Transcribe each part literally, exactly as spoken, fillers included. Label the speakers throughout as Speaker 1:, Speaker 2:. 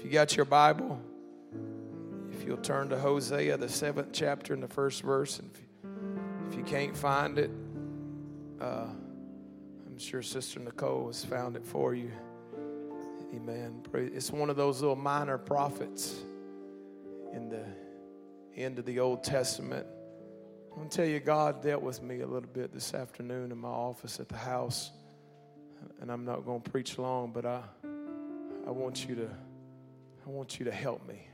Speaker 1: you got your Bible, if you'll turn to Hosea, the seventh chapter and the first verse. And if you, if you can't find it, uh, I'm sure Sister Nicole has found it for you. Amen. It's one of those little minor prophets in the end of the Old Testament. I'm going to tell you, God dealt with me a little bit this afternoon in my office at the house. And I'm not going to preach long, but I I want you to I want you to help me.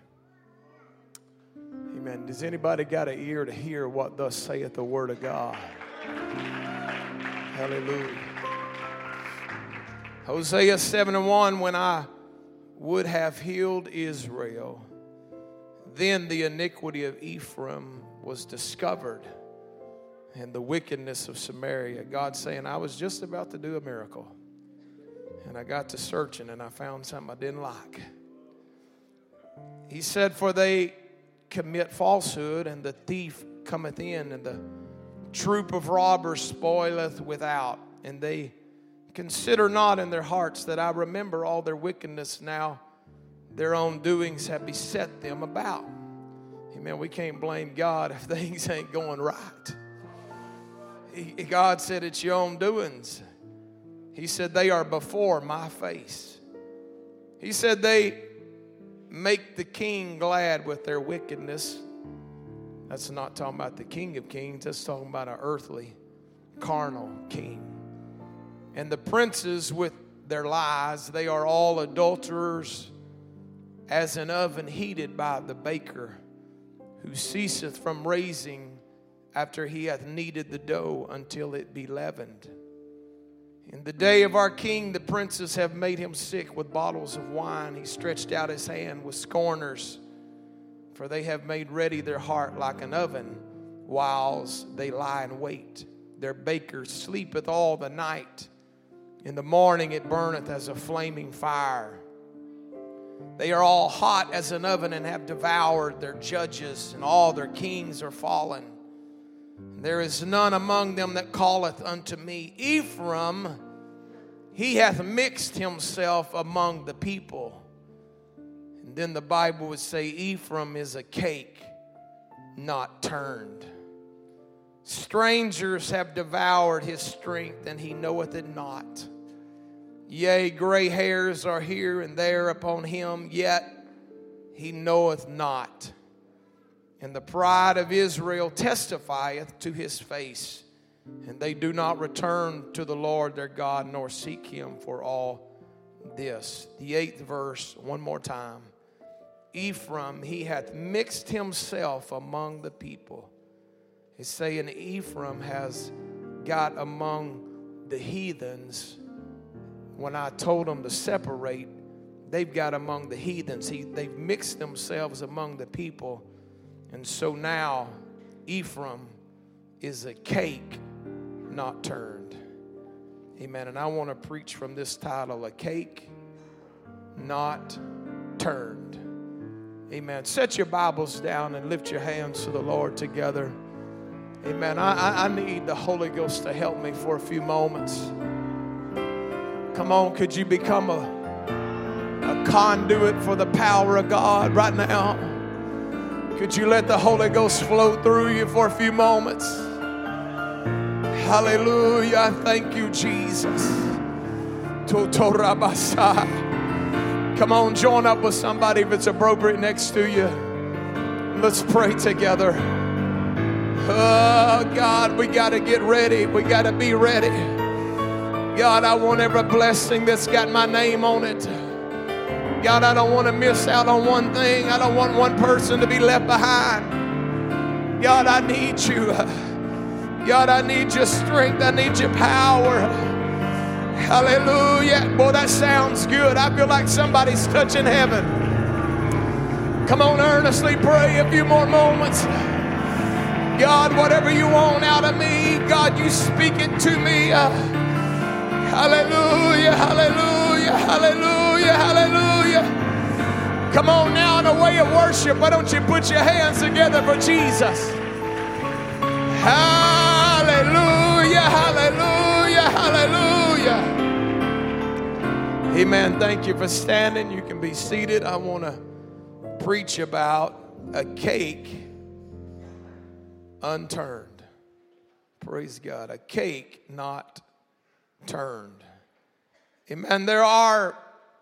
Speaker 1: Amen. Does anybody got an ear to hear what thus saith the word of God? Hallelujah. Hosea seven and one, when I would have healed Israel, then the iniquity of Ephraim was discovered, and the wickedness of Samaria. God saying, I was just about to do a miracle, and I got to searching, and I found something I didn't like. He said, for they commit falsehood, and the thief cometh in, and the troop of robbers spoileth without, and they consider not in their hearts that I remember all their wickedness. Now their own doings have beset them about. Amen. We can't blame God if things ain't going right. He, God said it's your own doings. He said they are before my face. He said they make the king glad with their wickedness. That's not talking about the King of Kings. That's talking about an earthly, carnal king. And the princes with their lies, they are all adulterers, as an oven heated by the baker, who ceaseth from raising after he hath kneaded the dough until it be leavened. In the day of our king, the princes have made him sick with bottles of wine. He stretched out his hand with scorners, for they have made ready their heart like an oven, whiles they lie in wait. Their baker sleepeth all the night. In the morning it burneth as a flaming fire. They are all hot as an oven and have devoured their judges, and all their kings are fallen. There is none among them that calleth unto me. Ephraim, he hath mixed himself among the people. And then the Bible would say Ephraim is a cake not turned. Strangers have devoured his strength, and he knoweth it not. Yea, gray hairs are here and there upon him, yet he knoweth not. And the pride of Israel testifieth to his face, and they do not return to the Lord their God, nor seek him for all this. The eighth verse, one more time. Ephraim, he hath mixed himself among the people. It's saying Ephraim has got among the heathens. When I told them to separate, they've got among the heathens. He, they've mixed themselves among the people. And so now Ephraim is a cake not turned. Amen. And I want to preach from this title, A Cake Not Turned. Amen. Set your Bibles down and lift your hands to the Lord together. Amen. I, I need the Holy Ghost to help me for a few moments. Come on, could you become a, a conduit for the power of God right now? Could you let the Holy Ghost flow through you for a few moments? Hallelujah. I thank you, Jesus. Come on, join up with somebody if it's appropriate next to you. Let's pray together. Oh, God, we got to get ready. We got to be ready. God, I want every blessing that's got my name on it. God, I don't want to miss out on one thing. I don't want one person to be left behind. God, I need you. God, I need your strength. I need your power. Hallelujah. Boy, that sounds good. I feel like somebody's touching heaven. Come on, earnestly pray a few more moments. God, whatever you want out of me, God, you speak it to me. Uh, hallelujah, hallelujah, hallelujah, hallelujah. Come on now, in a way of worship, why don't you put your hands together for Jesus? Hallelujah, hallelujah, hallelujah. Amen. Thank you for standing. You can be seated. I want to preach about a cake unturned. Praise God. A cake not turned. Amen. There are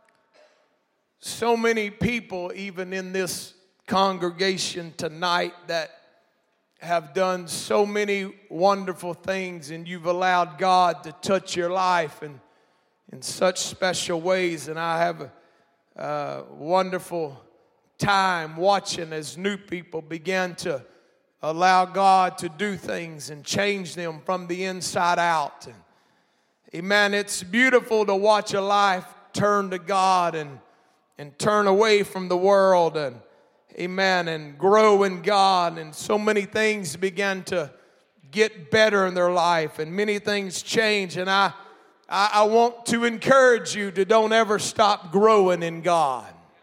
Speaker 1: so many people, even in this congregation tonight, that have done so many wonderful things, and you've allowed God to touch your life in, in such special ways. And I have a, a wonderful time watching as new people begin to allow God to do things and change them from the inside out. And, amen, it's beautiful to watch a life turn to God and, and turn away from the world and amen, and grow in God, and so many things began to get better in their life, and many things change. And I, I, I want to encourage you to don't ever stop growing in God.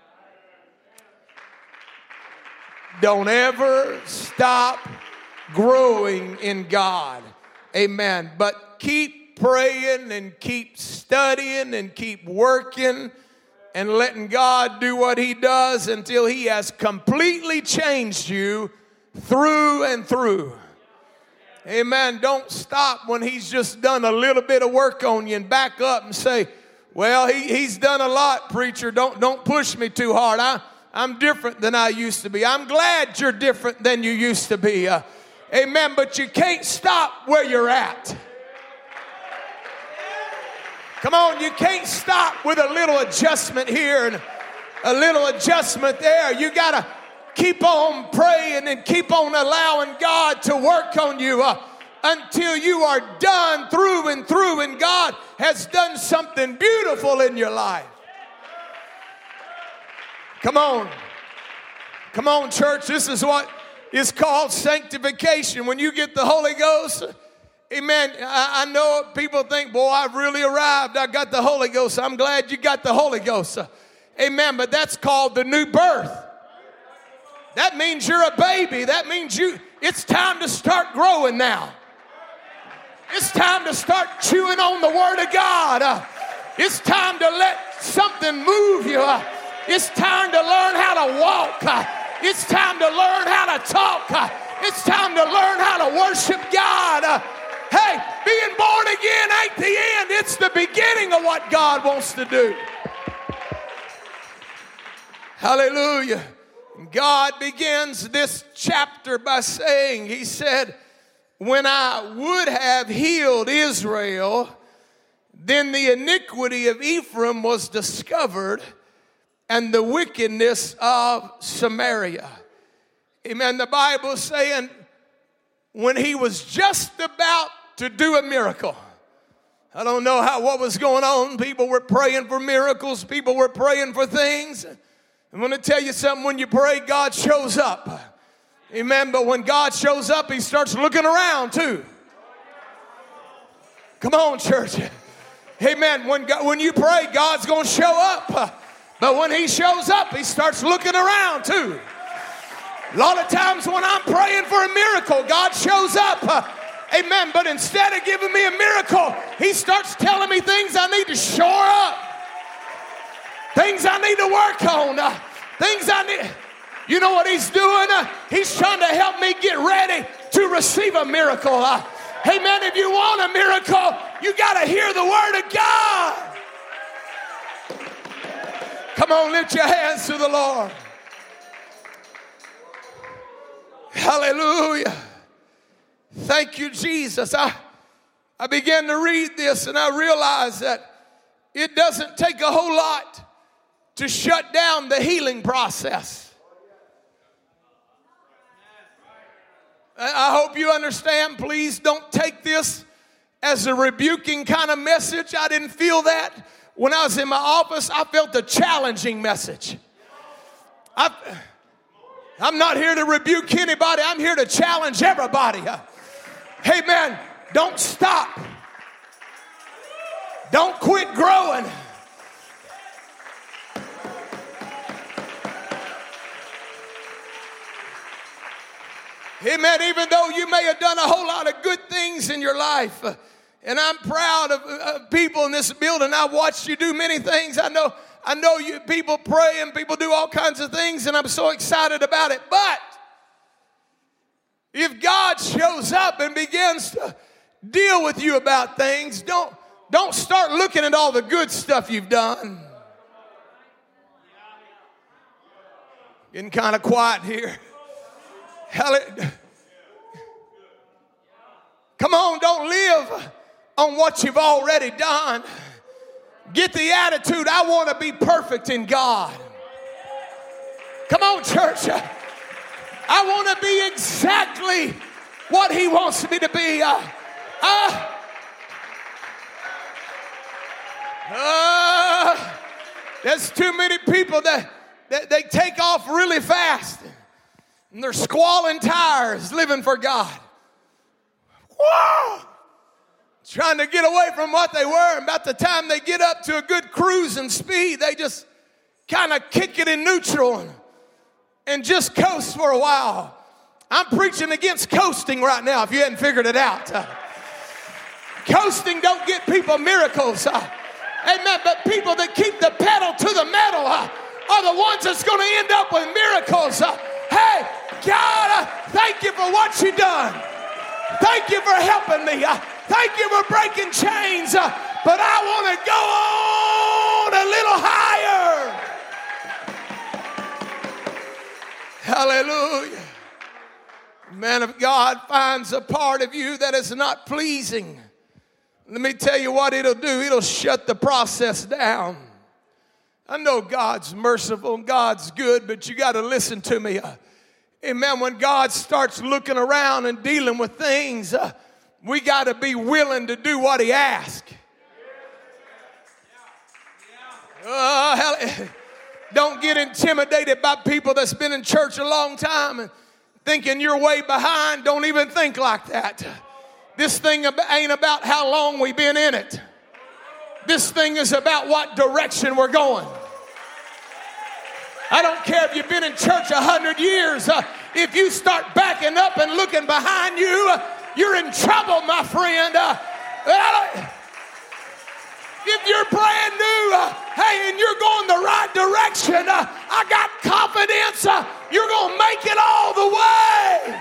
Speaker 1: Don't ever stop growing in God. Amen. But keep praying and keep studying and keep working and letting God do what He does until He has completely changed you through and through. Amen. Don't stop when He's just done a little bit of work on you and back up and say, well, he, He's done a lot, preacher. Don't, don't push me too hard. I, I'm different than I used to be. I'm glad you're different than you used to be. Uh, amen. But you can't stop where you're at. Come on, you can't stop with a little adjustment here and a little adjustment there. You got to keep on praying and keep on allowing God to work on you uh, until you are done through and through, and God has done something beautiful in your life. Come on. Come on, church. This is what is called sanctification. When you get the Holy Ghost, amen. I, I know people think, boy, I've really arrived. I got the Holy Ghost. I'm glad you got the Holy Ghost. Uh, amen. But that's called the new birth. That means you're a baby. That means you. It's time to start growing now. It's time to start chewing on the Word of God. Uh, it's time to let something move you. Uh, it's time to learn how to walk. Uh, it's time to learn how to talk. Uh, it's time to learn how to worship God. Uh, Hey, being born again ain't the end. It's the beginning of what God wants to do. Hallelujah. God begins this chapter by saying, He said, when I would have healed Israel, then the iniquity of Ephraim was discovered, and the wickedness of Samaria. Amen. The Bible is saying, when He was just about to do a miracle. I don't know how what was going on. People were praying for miracles. People were praying for things. I'm going to tell you something. When you pray, God shows up. Amen. But when God shows up, He starts looking around too. Come on, church. Amen. When, God, when you pray, God's going to show up. But when He shows up, He starts looking around too. A lot of times when I'm praying for a miracle, God shows up. Uh, amen. But instead of giving me a miracle, He starts telling me things I need to shore up. Things I need to work on. Uh, things I need. You know what He's doing? Uh, he's trying to help me get ready to receive a miracle. Uh, amen. If you want a miracle, you got to hear the Word of God. Come on, lift your hands to the Lord. Hallelujah. Thank you, Jesus. I, I began to read this and I realized that it doesn't take a whole lot to shut down the healing process. I, I hope you understand. Please don't take this as a rebuking kind of message. I didn't feel that. When I was in my office, I felt a challenging message. I... I'm not here to rebuke anybody. I'm here to challenge everybody. Amen. Don't stop. Don't quit growing. Amen. Even though you may have done a whole lot of good things in your life. And I'm proud of, of people in this building. I've watched you do many things. I know, I know you people pray and people do all kinds of things, and I'm so excited about it. But if God shows up and begins to deal with you about things, don't, don't start looking at all the good stuff you've done. Getting kind of quiet here. Hallelujah. Come on, don't live on what you've already done. Get the attitude, I want to be perfect in God. Come on, church. I want to be exactly what he wants me to be. Uh, uh, uh, there's too many people that, that they take off really fast. And they're squalling tires living for God. Whoa! Trying to get away from what they were. And about the time they get up to a good cruising speed, they just kind of kick it in neutral and, and just coast for a while. I'm preaching against coasting right now if you hadn't figured it out. Uh, coasting don't get people miracles. Uh, amen. But people that keep the pedal to the metal uh, are the ones that's going to end up with miracles. Uh, hey, God, uh, thank you for what you've done. Thank you for helping me. Uh, thank you for breaking chains. Uh, but I want to go on a little higher. Hallelujah. Man of God finds a part of you that is not pleasing. Let me tell you what it'll do. It'll shut the process down. I know God's merciful and God's good, but you got to listen to me. Uh, amen. When God starts looking around and dealing with things, uh, we got to be willing to do what he asks. Uh, don't get intimidated by people that's been in church a long time and thinking you're way behind. Don't even think like that. This thing ain't about how long we've been in it. This thing is about what direction we're going. I don't care if you've been in church a hundred years. Uh, if you start backing up and looking behind you, uh, you're in trouble, my friend. Uh, if you're brand new, uh, hey, and you're going the right direction, uh, I got confidence uh, you're going to make it all the way.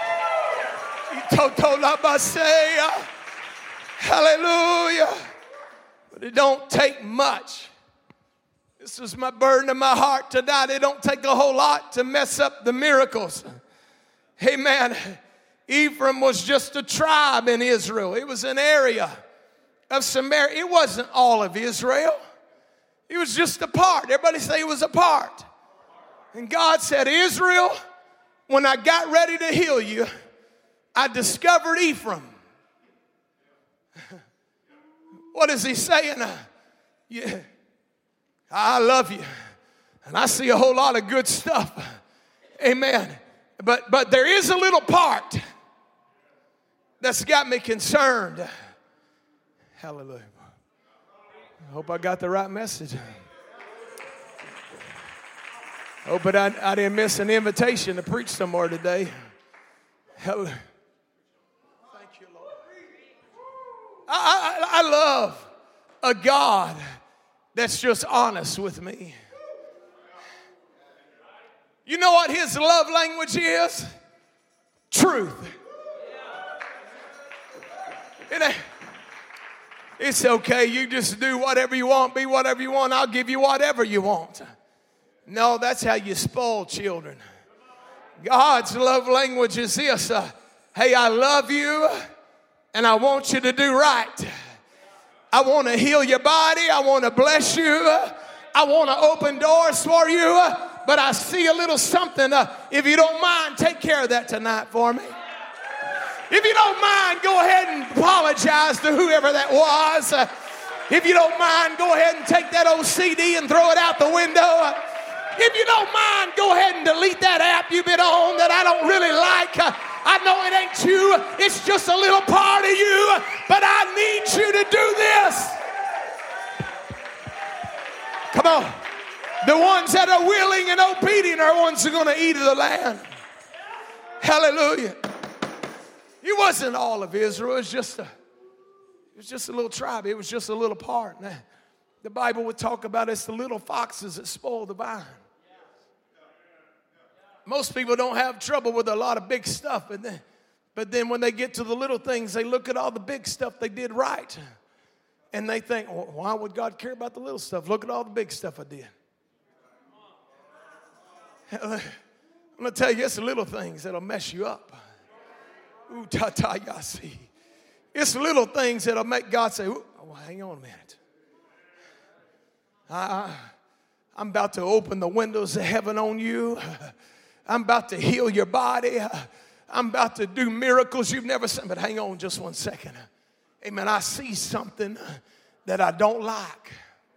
Speaker 1: Hallelujah. But it don't take much. This is my burden in my heart tonight. It don't take a whole lot to mess up the miracles. Amen. Ephraim was just a tribe in Israel. It was an area of Samaria. It wasn't all of Israel. It was just a part. Everybody say it was a part. And God said, Israel, when I got ready to heal you, I discovered Ephraim. What is he saying? Uh, yeah, I love you. And I see a whole lot of good stuff. Amen. But, but there is a little part that's got me concerned. Hallelujah. I hope I got the right message. Hope but I, I didn't miss an invitation to preach somewhere today. Hallelujah. Thank you, Lord. I, I, I love a God that's just honest with me. You know what his love language is? Truth. It ain't, it's okay. You just do whatever you want, be whatever you want. I'll give you whatever you want. No, that's how you spoil children. God's love language is this. Uh, hey, I love you and I want you to do right. I want to heal your body. I want to bless you. I want to open doors for you. But I see a little something. Uh, if you don't mind, take care of that tonight for me. If you don't mind, go ahead and apologize to whoever that was. Uh, if you don't mind, go ahead and take that old C D and throw it out the window. Uh, if you don't mind, go ahead and delete that app you've been on that I don't really like. Uh, I know it ain't you. It's just a little part of you. But I need you to do this. Come on. The ones that are willing and obedient are ones who are going to eat of the land. Hallelujah. It wasn't all of Israel. It was just a, was just a little tribe. It was just a little part. Now, the Bible would talk about it's the little foxes that spoil the vine. Most people don't have trouble with a lot of big stuff, but then, but then when they get to the little things, they look at all the big stuff they did right. And they think, well, why would God care about the little stuff? Look at all the big stuff I did. I'm going to tell you, it's the little things that'll mess you up. Ooh, ta-ta, yasi. It's little things that'll make God say, oh, hang on a minute. I, I'm about to open the windows of heaven on you. I'm about to heal your body. I'm about to do miracles you've never seen. But hang on just one second. Amen. I see something that I don't like.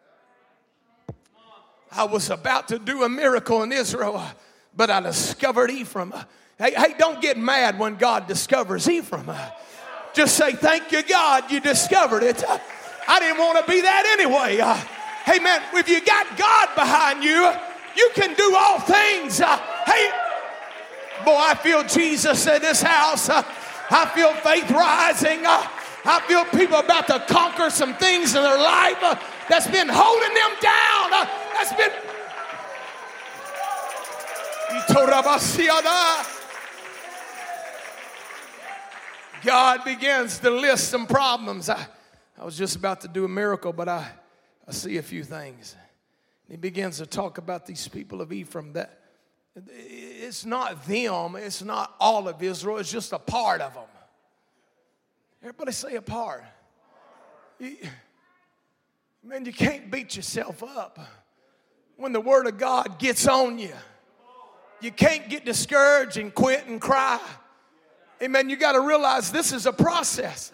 Speaker 1: I was about to do a miracle in Israel, but I discovered Ephraim. Hey, hey, don't get mad when God discovers Ephraim. Just say, thank you, God, you discovered it. I didn't want to be that anyway. Uh, hey, man, if you got God behind you, you can do all things. Uh, hey, boy, I feel Jesus in this house. Uh, I feel faith rising. Uh, I feel people about to conquer some things in their life uh, that's been holding them down. Uh, that's been... God begins to list some problems. I, I was just about to do a miracle, but I, I see a few things. He begins to talk about these people of Ephraim. That it's not them, it's not all of Israel, it's just a part of them. Everybody say a part. You, man, you can't beat yourself up when the word of God gets on you. You can't get discouraged and quit and cry. Amen. You got to realize this is a process.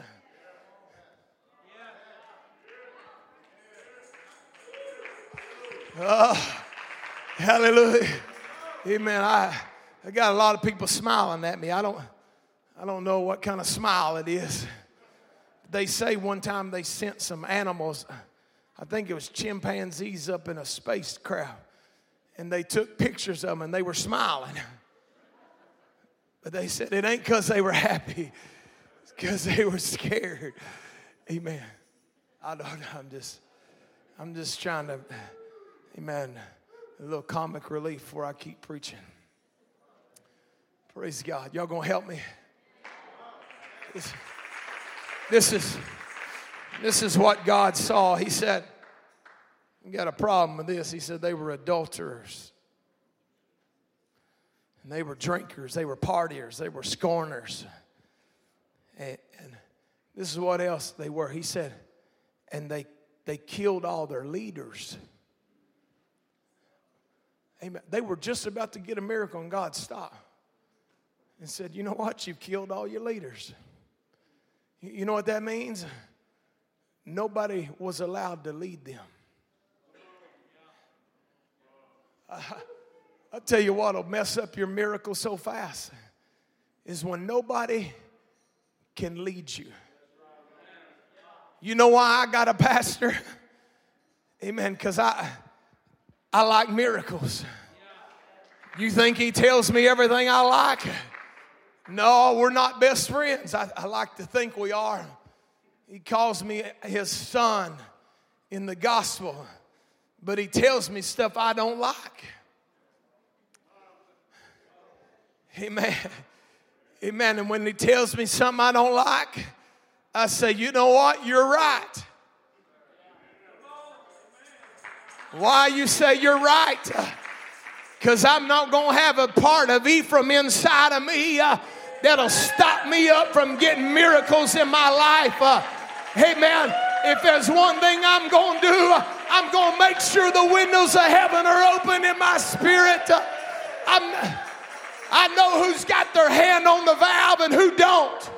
Speaker 1: Oh, hallelujah. Amen. I, I got a lot of people smiling at me. I don't, I don't know what kind of smile it is. They say one time they sent some animals. I think it was chimpanzees up in a spacecraft. And they took pictures of them and they were smiling. But they said it ain't because they were happy. It's because they were scared. Amen. I don't know. I'm just, I'm just trying to, amen, a little comic relief before I keep preaching. Praise God. Y'all gonna help me? This, this is, this is what God saw. He said, you got a problem with this. He said they were adulterers. And they were drinkers. They were partiers. They were scorners. And, and this is what else they were. He said, and they, they killed all their leaders. Amen. They were just about to get a miracle and God stopped and said, you know what? You've killed all your leaders. You know what that means? Nobody was allowed to lead them. Uh, I'll tell you what will mess up your miracle so fast is when nobody can lead you. You know why I got a pastor? Amen, because I, I like miracles. You think he tells me everything I like? No, we're not best friends. I, I like to think we are. He calls me his son in the gospel, but he tells me stuff I don't like. Amen. Amen. And when he tells me something I don't like, I say, you know what? You're right. Why you say you're right? Because I'm not going to have a part of Ephraim inside of me uh, that'll stop me up from getting miracles in my life. Uh, amen. If there's one thing I'm going to do, I'm going to make sure the windows of heaven are open in my spirit. Uh, I'm, I know who's got their hand on the valve and who don't.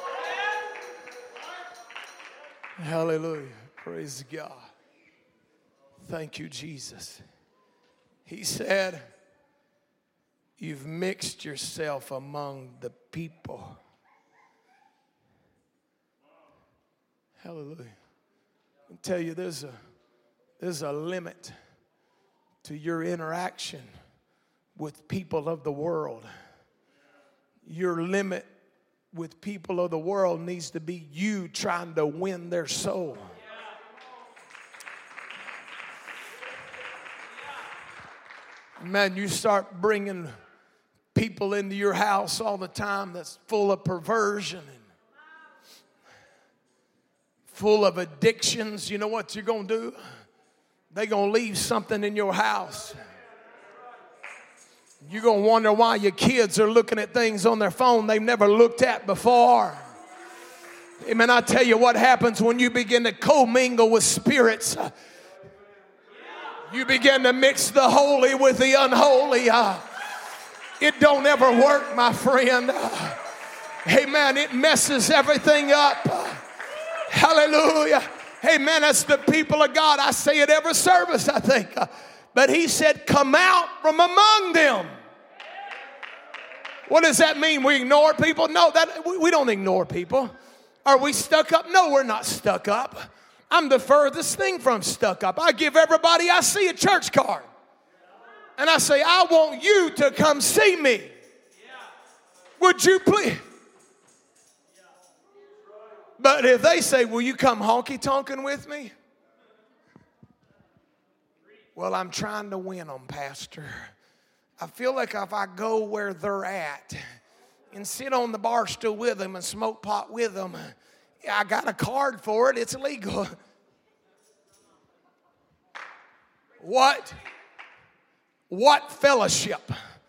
Speaker 1: Hallelujah. Praise God. Thank you, Jesus. He said, you've mixed yourself among the people. Hallelujah. I tell you, there's a, there's a limit to your interaction with people of the world. Your limit with people of the world needs to be you trying to win their soul. Man, you start bringing people into your house all the time that's full of perversion and full of addictions. You know what you're going to do? They're going to leave something in your house. You're going to wonder why your kids are looking at things on their phone they've never looked at before. Amen. I tell you what happens when you begin to commingle with spirits. You begin to mix the holy with the unholy. Uh, it don't ever work, my friend. Uh, amen. It messes everything up. Uh, hallelujah. Amen. That's the people of God. I say it every service, I think. Uh, but he said, come out from among them. What does that mean? We ignore people? No, that we, we don't ignore people. Are we stuck up? No, we're not stuck up. I'm the furthest thing from stuck up. I give everybody I see a church card. And I say, I want you to come see me. Would you please? But if they say, will you come honky-tonking with me? Well, I'm trying to win them, Pastor. I feel like if I go where they're at and sit on the bar stool with them and smoke pot with them, I got a card for it. It's illegal. What? What fellowship?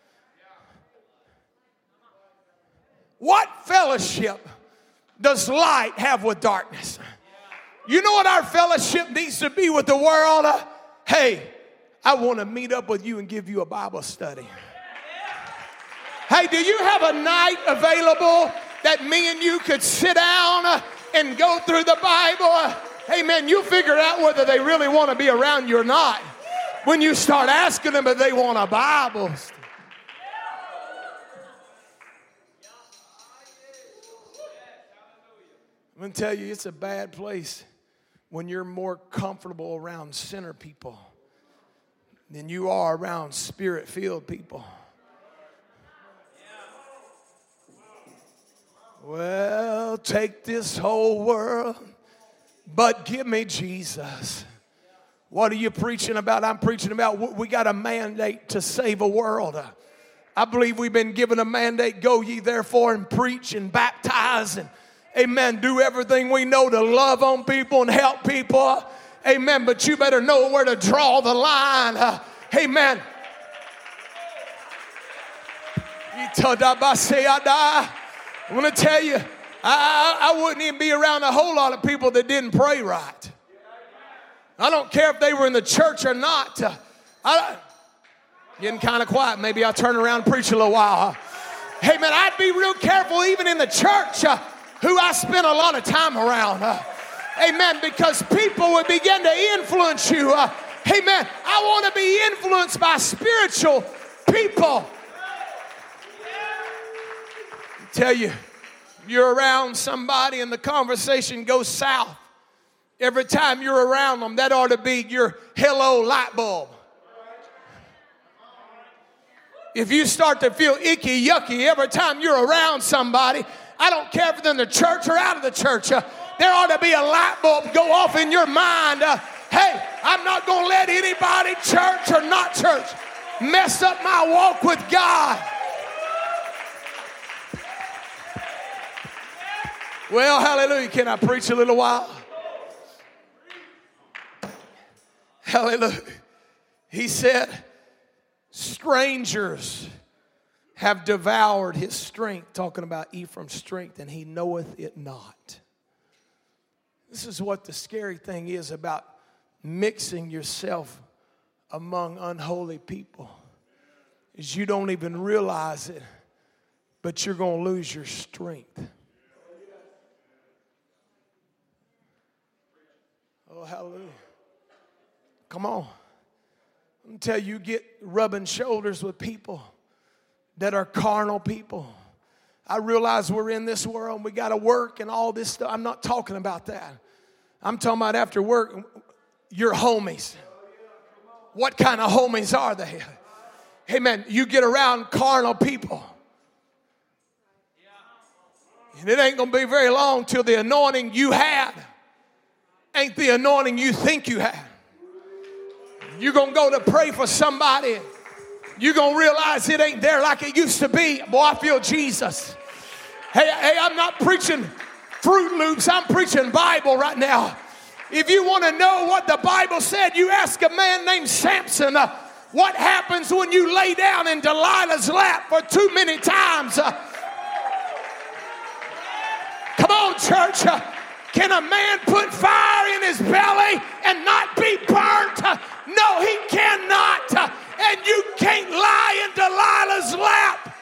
Speaker 1: What fellowship does light have with darkness? You know what our fellowship needs to be with the world? Uh, hey, I want to meet up with you and give you a Bible study. Hey, do you have a night available that me and you could sit down uh, and go through the Bible? Uh, hey, man, you figure out whether they really want to be around you or not when you start asking them if they want a Bible study. I'm going to tell you, it's a bad place when you're more comfortable around sinner people than you are around spirit-filled people. Well, take this whole world, but give me Jesus. What are you preaching about? I'm preaching about we got a mandate to save a world. I believe we've been given a mandate, go ye therefore and preach and baptize and amen, do everything we know to love on people and help people. Amen, but you better know where to draw the line. Uh, amen. I want to tell you, I, I wouldn't even be around a whole lot of people that didn't pray right. I don't care if they were in the church or not. Uh, I, getting kind of quiet. Maybe I'll turn around and preach a little while. Huh? Hey, man, I'd be real careful even in the church uh, who I spent a lot of time around. Uh, amen, because people would begin to influence you. Uh, amen, I want to be influenced by spiritual people. Tell you, you're around somebody and the conversation goes south. Every time you're around them, that ought to be your hello light bulb. If you start to feel icky, yucky every time you're around somebody, I don't care if they're in the church or out of the church, uh, there ought to be a light bulb go off in your mind. Uh, hey, I'm not going to let anybody, church or not church, mess up my walk with God. Well, hallelujah. Can I preach a little while? Hallelujah. He said, strangers have devoured his strength, talking about Ephraim's strength, and he knoweth it not. This is what the scary thing is about mixing yourself among unholy people, is you don't even realize it, but you're going to lose your strength. Oh, hallelujah. Come on. Until you get rubbing shoulders with people that are carnal people. I realize we're in this world and we got to work and all this stuff. I'm not talking about that. I'm talking about after work, your homies. What kind of homies are they? Hey, man, you get around carnal people. And it ain't going to be very long till the anointing you had ain't the anointing you think you had. You're going to go to pray for somebody. You're going to realize it ain't there like it used to be. Boy, I feel Jesus. Hey, hey, I'm not preaching Fruit Loops. I'm preaching Bible right now. If you want to know what the Bible said, you ask a man named Samson, uh, what happens when you lay down in Delilah's lap for too many times? Uh, come on, church. Uh, can a man put fire in his belly and not be burnt? Uh, no, he cannot. Uh, and you can't lie in Delilah's lap.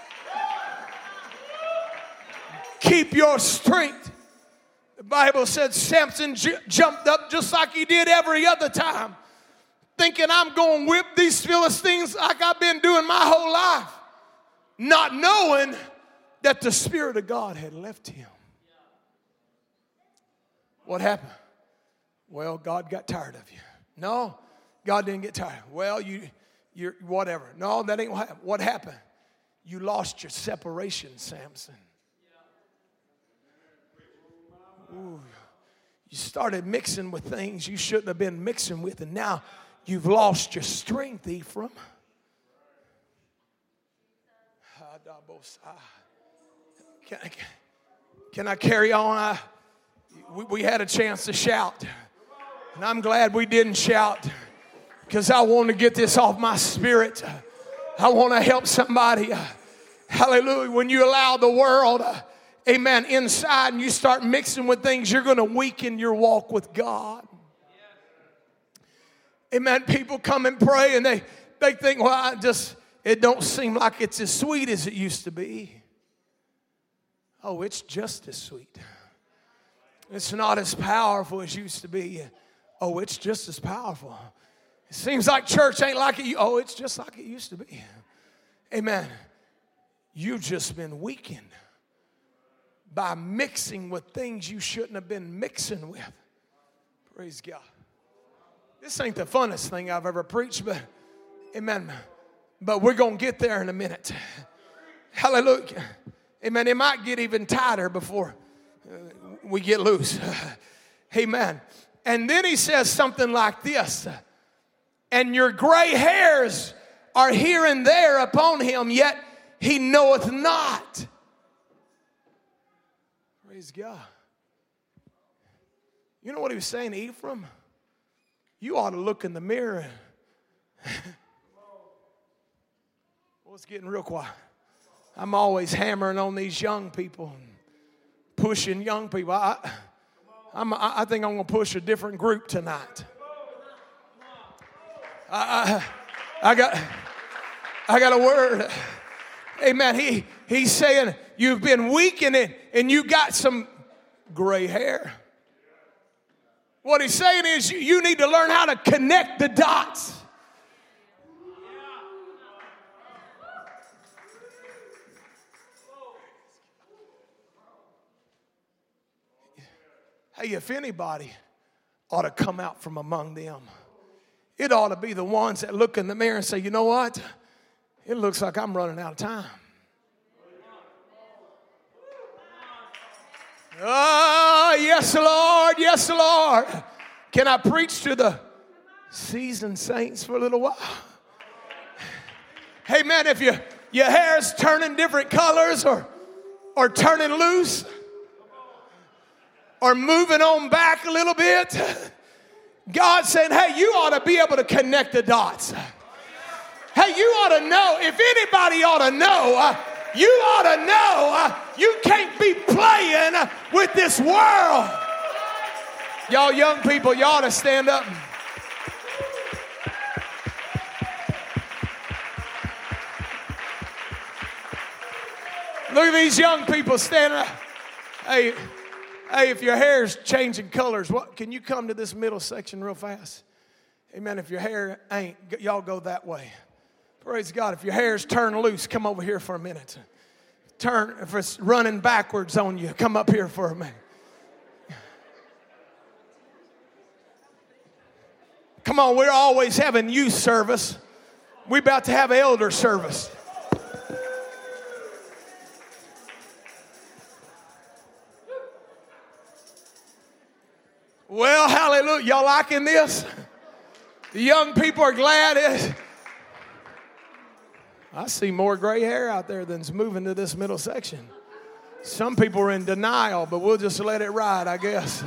Speaker 1: Keep your strength. The Bible said Samson j- jumped up just like he did every other time, thinking I'm going to whip these Philistines like I've been doing my whole life, not knowing that the Spirit of God had left him. What happened? Well, God got tired of you. No, God didn't get tired. Well, you, you're whatever. No, that ain't what happened. What happened? You lost your separation, Samson. Ooh, you started mixing with things you shouldn't have been mixing with, and now you've lost your strength, Ephraim. Can I, can I carry on? I, we, we had a chance to shout, and I'm glad we didn't shout because I want to get this off my spirit. I want to help somebody. Hallelujah. When you allow the world, amen, inside and you start mixing with things, you're going to weaken your walk with God. Amen. People come and pray and they, they think, well, I just, it don't seem like it's as sweet as it used to be. Oh, it's just as sweet. It's not as powerful as it used to be. Oh, it's just as powerful. It seems like church ain't like it. Oh, it's just like it used to be. Amen. You've just been weakened by mixing with things you shouldn't have been mixing with. Praise God. This ain't the funnest thing I've ever preached, but amen. But we're going to get there in a minute. Hallelujah. Amen. It might get even tighter before uh, we get loose. Amen. And then he says something like this. And your gray hairs are here and there upon him, yet he knoweth not. Praise God. You know what he was saying to Ephraim? You ought to look in the mirror. Well, it's getting real quiet. I'm always hammering on these young people, pushing young people. I, I'm, I think I'm going to push a different group tonight. I, I, I got, I got a word. Amen. He, he's saying you've been weakening and you got some gray hair. What he's saying is you, you need to learn how to connect the dots. Hey, if anybody ought to come out from among them, it ought to be the ones that look in the mirror and say, you know what? It looks like I'm running out of time. Oh, yes, Lord. Yes, Lord. Can I preach to the seasoned saints for a little while? Hey, man, if you, your hair's turning different colors or, or turning loose or moving on back a little bit, God's saying, hey, you ought to be able to connect the dots. Hey, you ought to know. If anybody ought to know, uh, you ought to know uh, you can't be playing uh, with this world. Y'all young people, y'all ought to stand up. Look at these young people standing up. Hey, hey, if your hair's changing colors, what, can you come to this middle section real fast? Amen. If your hair ain't, y'all go that way. Praise God. If your hair's turned loose, come over here for a minute. Turn, if it's running backwards on you, come up here for a minute. Come on, we're always having youth service. We're about to have elder service. Well, hallelujah. Y'all liking this? The young people are glad. It, I see more gray hair out there than's moving to this middle section. Some people are in denial, but we'll just let it ride, I guess.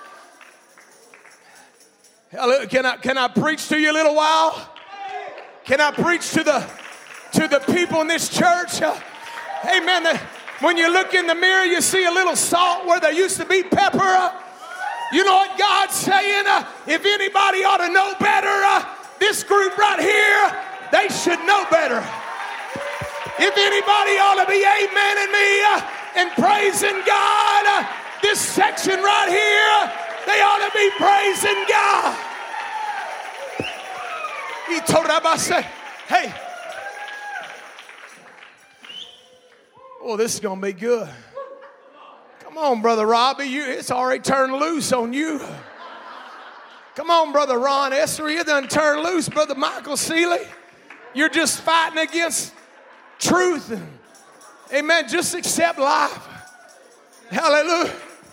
Speaker 1: Can I, can I preach to you a little while? Can I preach to the to the people in this church? Uh, amen. The, when you look in the mirror, you see a little salt where there used to be pepper. Uh, you know what God's saying? Uh, if anybody ought to know better, uh, this group right here, they should know better. If anybody ought to be amening me uh, and praising God, uh, this section right here, they ought to be praising God. He told him, I say, hey, oh, this is going to be good. Come on, Brother Robbie, you, it's already turned loose on you. Come on, Brother Ron Esser, you done turned loose. Brother Michael Seeley, you're just fighting against truth. And, amen, just accept life. Hallelujah.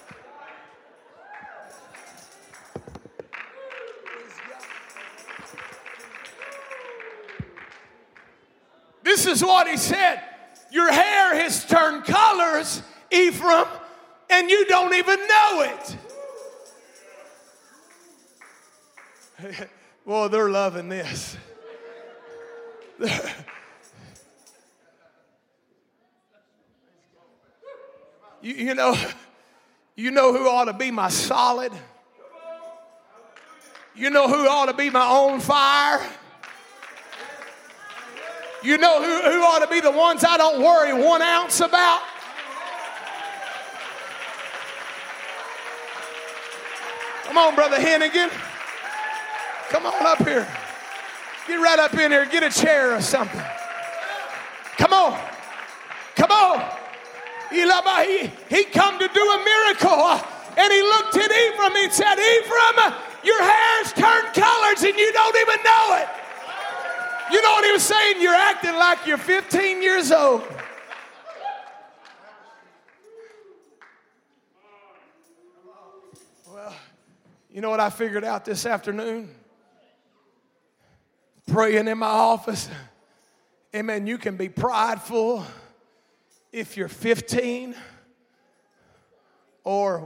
Speaker 1: This is what he said. Your hair has turned colors, Ephraim, and you don't even know it. Well, they're loving this. you, you know, you know who ought to be my solid? You know who ought to be my own fire? You know who, who ought to be the ones I don't worry one ounce about? Come on, Brother Hennigan. Come on up here. Get right up in here. Get a chair or something. Come on. Come on. He, he come to do a miracle. And he looked at Ephraim and said, Ephraim, your hair's turned colors and you don't even know it. You know what he was saying? You're acting like you're fifteen years old. Well, you know what I figured out this afternoon? Praying in my office. Amen. You can be prideful if you're fifteen or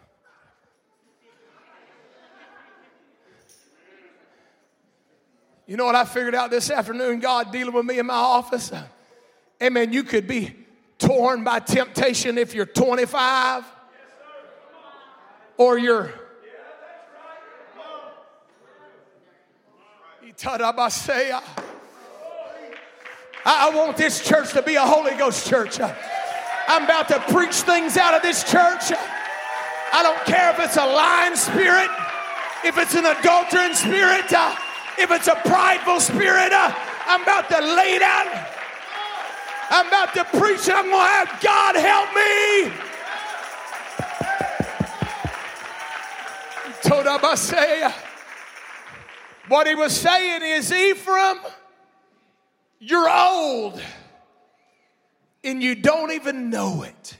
Speaker 1: you know what I figured out this afternoon? God dealing with me in my office. Amen. You could be torn by temptation if you're twenty-five or you're. I, I want this church to be a Holy Ghost church. I'm about to preach things out of this church. I don't care if it's a lying spirit, if it's an adulterine spirit, uh, if it's a prideful spirit. uh, I'm about to lay it out. I'm about to preach. I'm going to have God help me. What he was saying is, Ephraim, you're old and you don't even know it.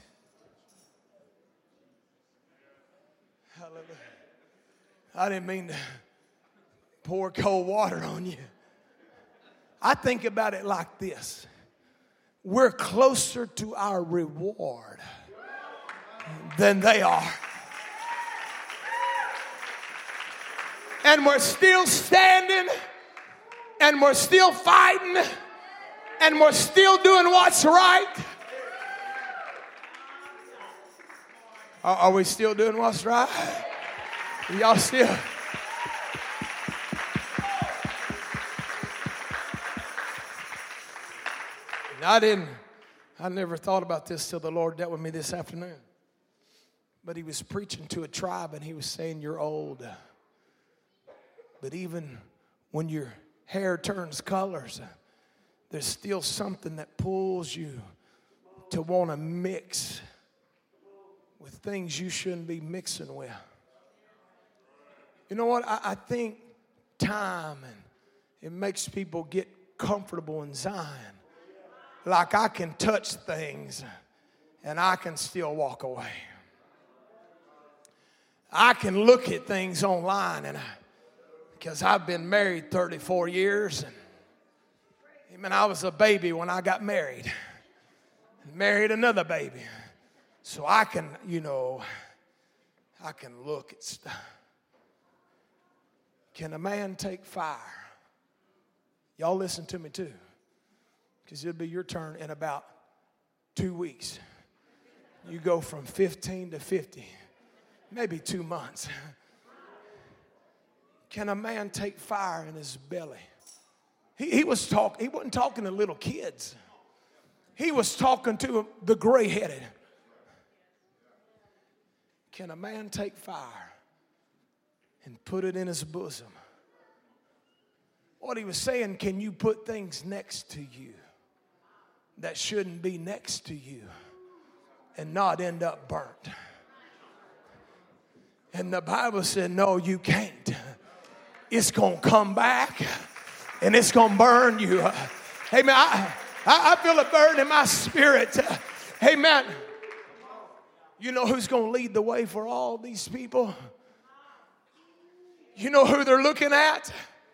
Speaker 1: Hallelujah. I didn't mean to pour cold water on you. I think about it like this. We're closer to our reward than they are. And we're still standing, and we're still fighting, and we're still doing what's right. Are, are we still doing what's right? Y'all still? And I didn't, I never thought about this till the Lord dealt with me this afternoon. But he was preaching to a tribe, and he was saying, you're old. But even when your hair turns colors, there's still something that pulls you to want to mix with things you shouldn't be mixing with. You know what? I, I think time and it makes people get comfortable in Zion. Like I can touch things and I can still walk away. I can look at things online, and because I've been married thirty-four years, and amen, I was a baby when I got married, and married another baby. So I can, you know, I can look at stuff. Can a man take fire? Y'all listen to me too, because it'll be your turn in about two weeks. You go from fifteen to fifty, maybe two months. Can a man take fire in his belly? He, he was talking, he wasn't talking to little kids. He was talking to the gray-headed. Can a man take fire and put it in his bosom? What he was saying, can you put things next to you that shouldn't be next to you and not end up burnt? And the Bible said, no, you can't. It's going to come back and it's going to burn you. Hey, man, I, I feel a burn in my spirit. Hey, man. You know who's going to lead the way for all these people? You know who they're looking at?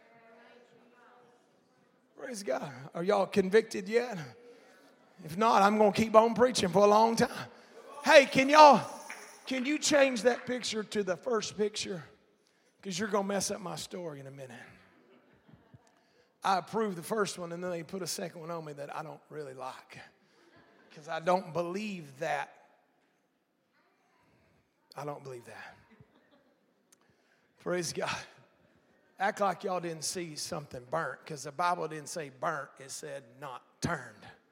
Speaker 1: Praise God. Are y'all convicted yet? If not, I'm going to keep on preaching for a long time. Hey, can y'all, can you change that picture to the first picture? Because you're going to mess up my story in a minute. I approved the first one, and then they put a second one on me that I don't really like. Because I don't believe that. I don't believe that. Praise God. Act like y'all didn't see something burnt, because the Bible didn't say burnt, it said not turned.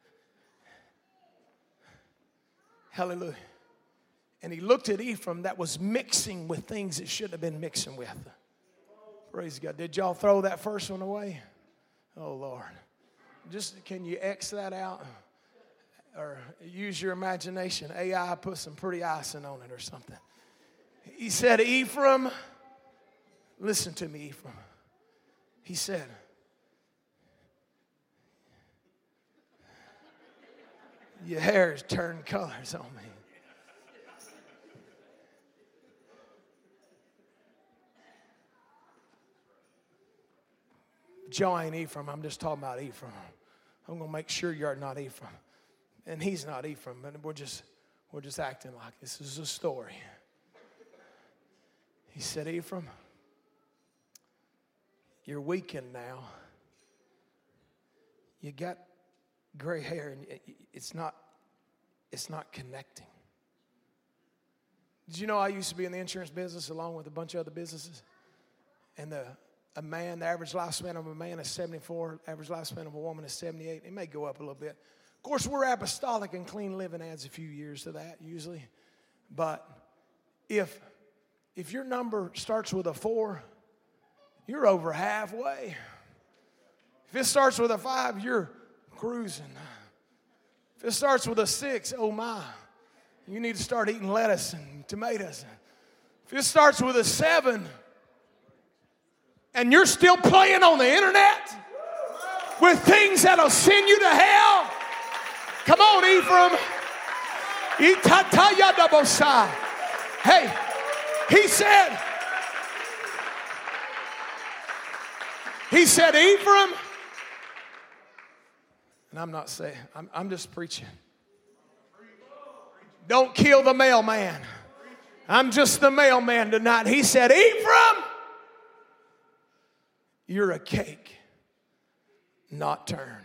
Speaker 1: Hallelujah. And he looked at Ephraim that was mixing with things it shouldn't have been mixing with. Praise God. Did y'all throw that first one away? Oh, Lord. Just, can you X that out? Or use your imagination. A I, put some pretty icing on it or something. He said, Ephraim, listen to me, Ephraim. He said, your hair has turned colors on me. Joe ain't Ephraim. I'm just talking about Ephraim. I'm going to make sure you're not Ephraim. And he's not Ephraim, but we're just, we're just acting like this is a story. He said, Ephraim, you're weakened now. You got gray hair, and it's not, it's not connecting. Did you know I used to be in the insurance business along with a bunch of other businesses? And the a man, the average lifespan of a man is seventy-four. Average lifespan of a woman is seventy-eight. It may go up a little bit. Of course, we're apostolic, and clean living adds a few years to that usually. But if if your number starts with a four, you're over halfway. If it starts with a five, you're cruising. If it starts with a six, oh my, you need to start eating lettuce and tomatoes. If it starts with a seven, and you're still playing on the internet with things that'll send you to hell, come on, Ephraim. Hey, he said, he said, Ephraim, and I'm not saying, I'm, I'm just preaching. Don't kill the mailman. I'm just the mailman tonight. He said, Ephraim, you're a cake, not turned.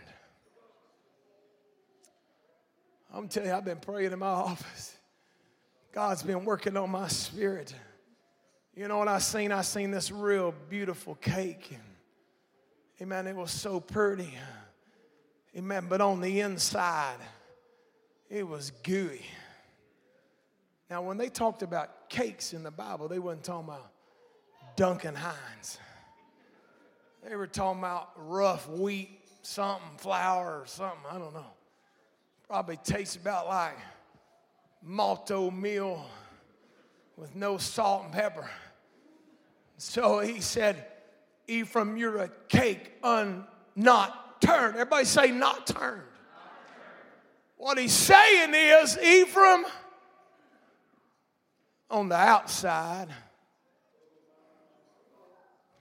Speaker 1: I'm telling you, I've been praying in my office. God's been working on my spirit. You know what I seen? I seen this real beautiful cake. And, amen, it was so pretty. Amen, but on the inside, it was gooey. Now, when they talked about cakes in the Bible, they wasn't talking about Duncan Hines. They were talking about rough wheat, something, flour or something, I don't know. Probably tastes about like malto meal with no salt and pepper. So he said, Ephraim, you're a cake un, not turned. Everybody say not turned. Not turned. What he's saying is, Ephraim, on the outside,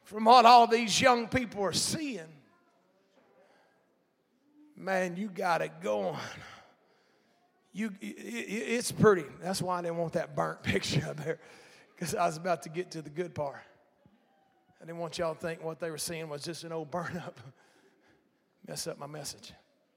Speaker 1: from what all these young people are seeing, man, you got it going. You, it, it's pretty. That's why I didn't want that burnt picture up there, because I was about to get to the good part. I didn't want y'all to think what they were seeing was just an old burn up. Mess up my message.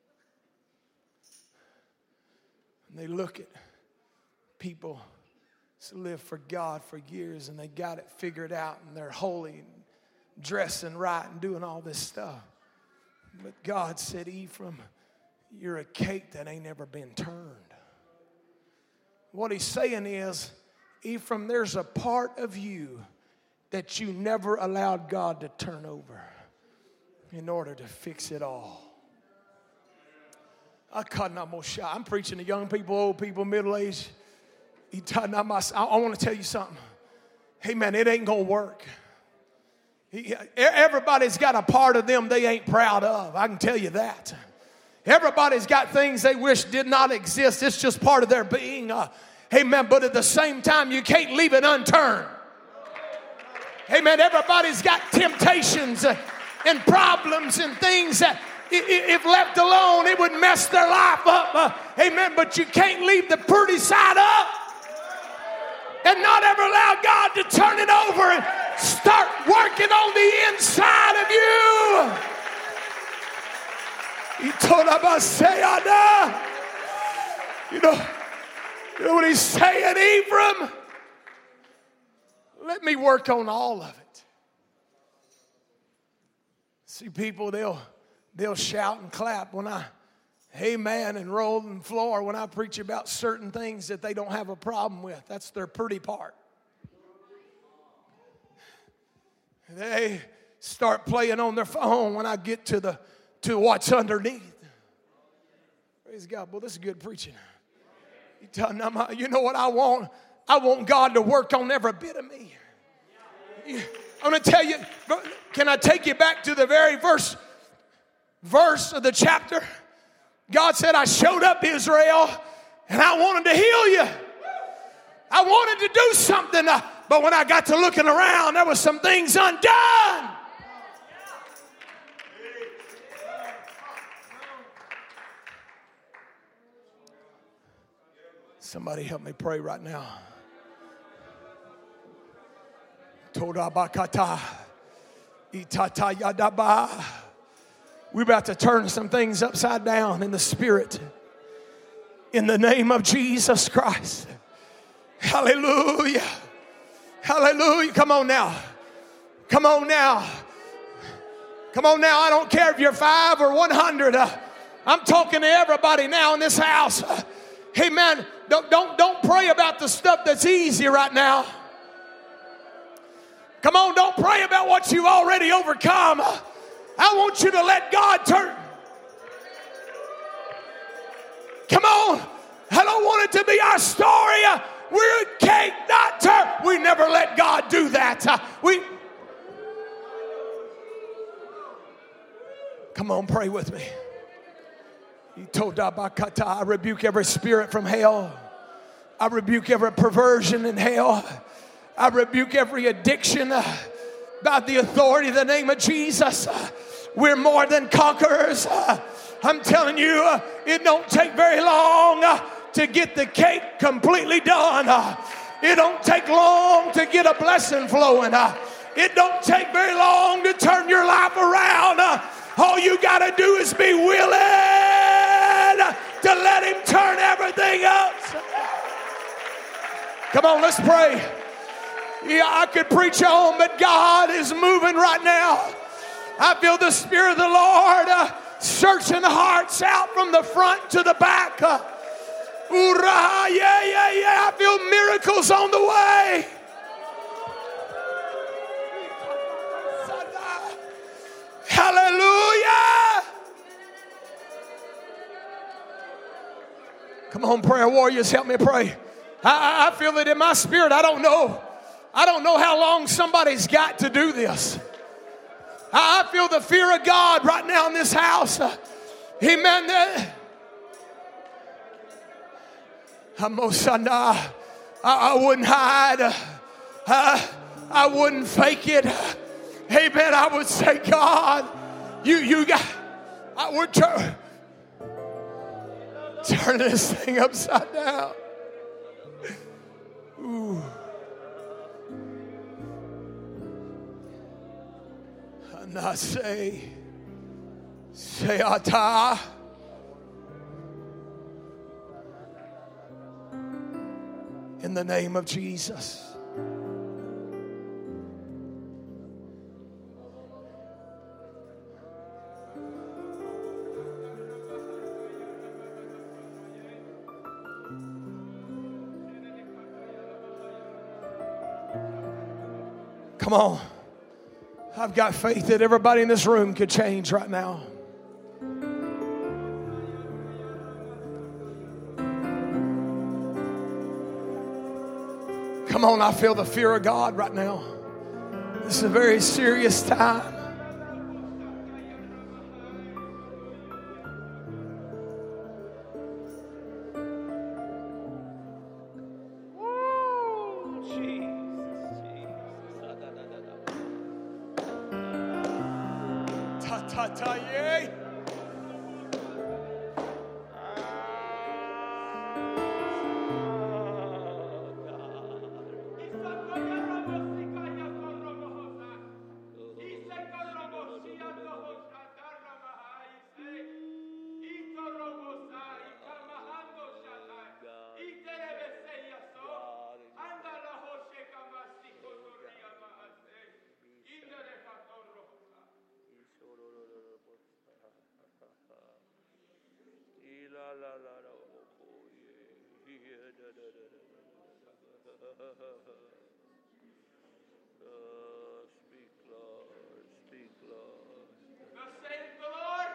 Speaker 1: And they look at people who live for God for years and they got it figured out and they're holy and dressing right and doing all this stuff. But God said, Ephraim, you're a cake that ain't ever been turned. What he's saying is, Ephraim, there's a part of you that you never allowed God to turn over in order to fix it all. I'm preaching to young people, old people, middle-aged. I want to tell you something. Hey, man, it ain't going to work. Everybody's got a part of them they ain't proud of. I can tell you that. Everybody's got things they wish did not exist. It's just part of their being. Uh, amen. But at the same time, you can't leave it unturned. Amen. Everybody's got temptations and problems and things that, if left alone, it would mess their life up. Uh, amen. But you can't leave the pretty side up and not ever allow God to turn it over and start working on the inside of you. He told us, you know, you know what he's saying, Ephraim? Let me work on all of it. See, people, they'll they'll shout and clap when I, amen, and roll on the floor when I preach about certain things that they don't have a problem with. That's their pretty part. They start playing on their phone when I get to the to what's underneath. Praise God. Well, this is good preaching. You know what I want? I want God to work on every bit of me. I'm going to tell you, can I take you back to the very first verse of the chapter? God said, I showed up Israel and I wanted to heal you. I wanted to do something, but when I got to looking around, there was some things undone. Somebody help me pray right now. Todabakata, itata yadaba. We're about to turn some things upside down in the spirit. In the name of Jesus Christ. Hallelujah. Hallelujah. Come on now. Come on now. Come on now. I don't care if you're five or one hundred. Uh, I'm talking to everybody now in this house. Uh, hey, man, don't, don't, don't pray about the stuff that's easy right now. Come on, don't pray about what you've already overcome. I want you to let God turn. Come on. I don't want it to be our story. We're a cake, not turn. We never let God do that. We. Come on, pray with me. I rebuke every spirit from hell. I rebuke every perversion in hell. I rebuke every addiction uh, by the authority of the name of Jesus. Uh, we're more than conquerors. Uh, I'm telling you, uh, it don't take very long uh, to get the cake completely done. Uh, it don't take long to get a blessing flowing. Uh, it don't take very long to turn your life around. Uh, all you got to do is be willing to let him turn everything else. Come on, let's pray. Yeah, I could preach on, but God is moving right now. I feel the Spirit of the Lord uh, searching hearts out from the front to the back. Uh, Ura, yeah, yeah, yeah. I feel miracles on the way. Hallelujah. Come on, prayer warriors, help me pray. I, I feel it in my spirit. I don't know. I don't know how long somebody's got to do this. I, I feel the fear of God right now in this house. Uh, amen. I, I wouldn't hide. Uh, I wouldn't fake it. Amen. I would say, God, you, you got, I would turn, turn this thing upside down. Ooh. And I say, say ata. In the name of Jesus. Come on. I've got faith that everybody in this room could change right now. Come on, I feel the fear of God right now. This is a very serious time. Woo, Jesus, Jesus. Ta ta ta yay. Speak, Lord. Speak, Lord. Thus saith the Lord.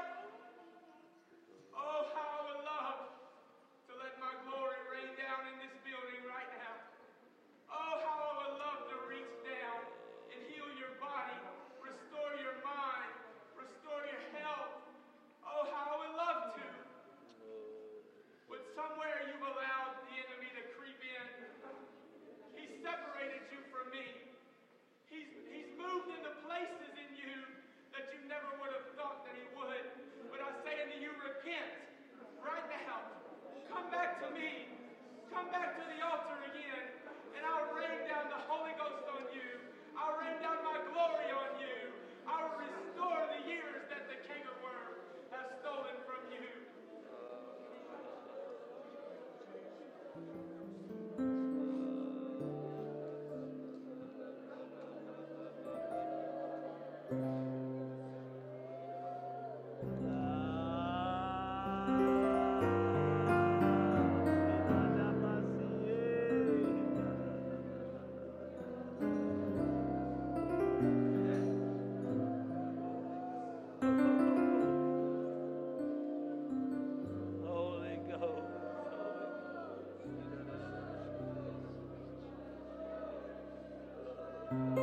Speaker 1: Oh, how I would love to let my glory rain down in this building right now. Oh, how I would love to reach down and heal your body, restore your mind, restore your health. Oh, how I would love to. But somewhere you've allowed the enemy to creep in. He's separated you from me. He's, he's moved into places in you that you never would have thought that he would. But I say unto you, repent right now. Come back to me. Come back to the altar again. And I'll rain down the Holy Ghost on you. I'll rain down my glory on you. I'll restore the years that the cankerworm has stolen from you. Holy Ghost.